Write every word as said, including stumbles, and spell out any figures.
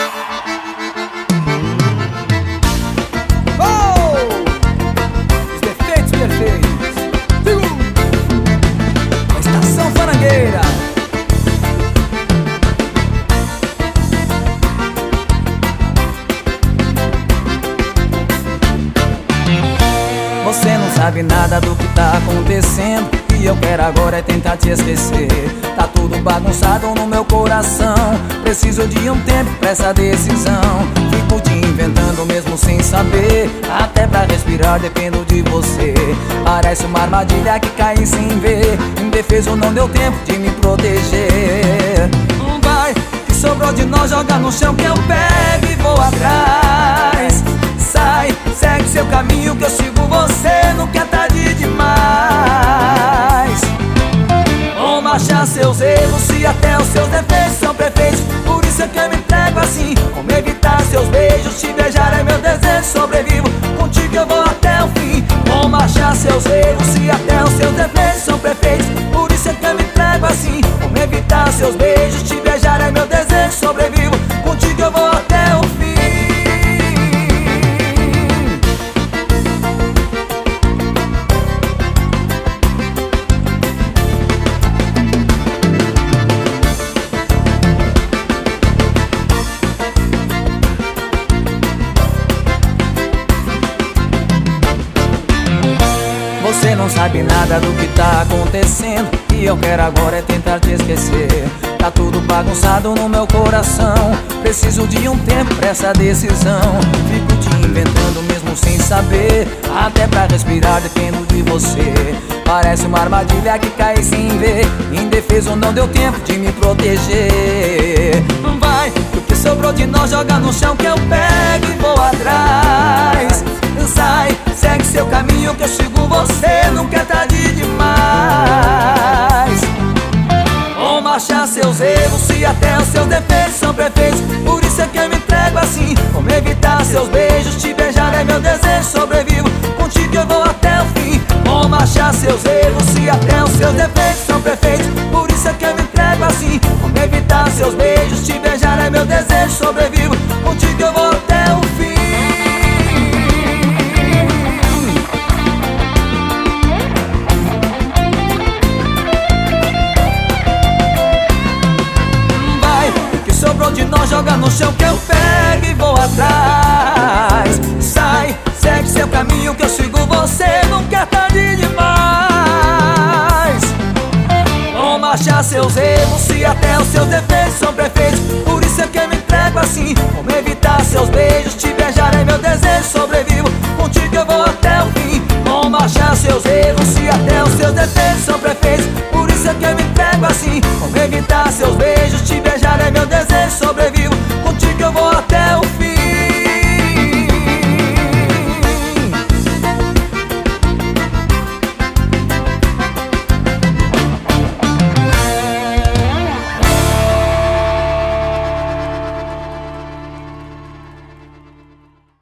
Você não sabe nada do que tá acontecendo, e eu quero agora é tentar te esquecer. Tá tudo bagunçado no meu coração, preciso de um tempo pra essa decisão. Fico te inventando mesmo sem saber, até pra respirar dependo de você. Parece uma armadilha que cai sem ver, indefeso não deu tempo de me proteger. Vai, que sobrou de nós joga no chão que eu pego e vou atrás. Sai, segue seu caminho que eu sigo você, nunca é tarde demais. Como achar seus erros se até os seus defeitos são perfeitos? Por isso é que eu me entrego assim. Como evitar seus beijos, te beijar é meu desejo, sobrevivo, contigo eu vou até o fim. Como achar seus erros se até os seus defeitos são perfeitos? Por isso é que eu me entrego assim. Como evitar seus beijos, te beijar é meu desejo, sobrevivo, contigo eu vou até o fim. Você não sabe nada do que tá acontecendo, e eu quero agora é tentar te esquecer. Tá tudo bagunçado no meu coração, preciso de um tempo pra essa decisão. Fico te inventando mesmo sem saber, até pra respirar dependo de você. Parece uma armadilha que cai sem ver, indefeso não deu tempo de me proteger. Vai, o que sobrou de nós joga no chão que eu pego e vou atrás. Sai, segue seu caminho que eu sigo você, nunca é tarde demais. Como achar seus erros se até os seus defeitos são perfeitos? Por isso é que eu me entrego assim. Como evitar seus beijos, te beijar é meu desejo, sobrevivo, contigo eu vou até o fim. Como achar seus erros se até os seus defeitos são perfeitos? Por isso é que eu me entrego assim. Como evitar seus beijos, te beijar é meu desejo, sobrevivo, contigo eu vou até o fim. Sobrou de nós joga no chão que eu pego e vou atrás. Sai, segue seu caminho que eu sigo você, nunca é tarde demais. Como achar seus erros se até os seus defeitos são perfeitos? Por isso é que eu me entrego assim. Como evitar seus beijos, te beijar é meu desejo, sobrevivo, contigo eu vou até o fim. Como achar seus erros se até os seus defeitos são perfeitos? Por isso é que eu me entrego assim. Como evitar seus beijos,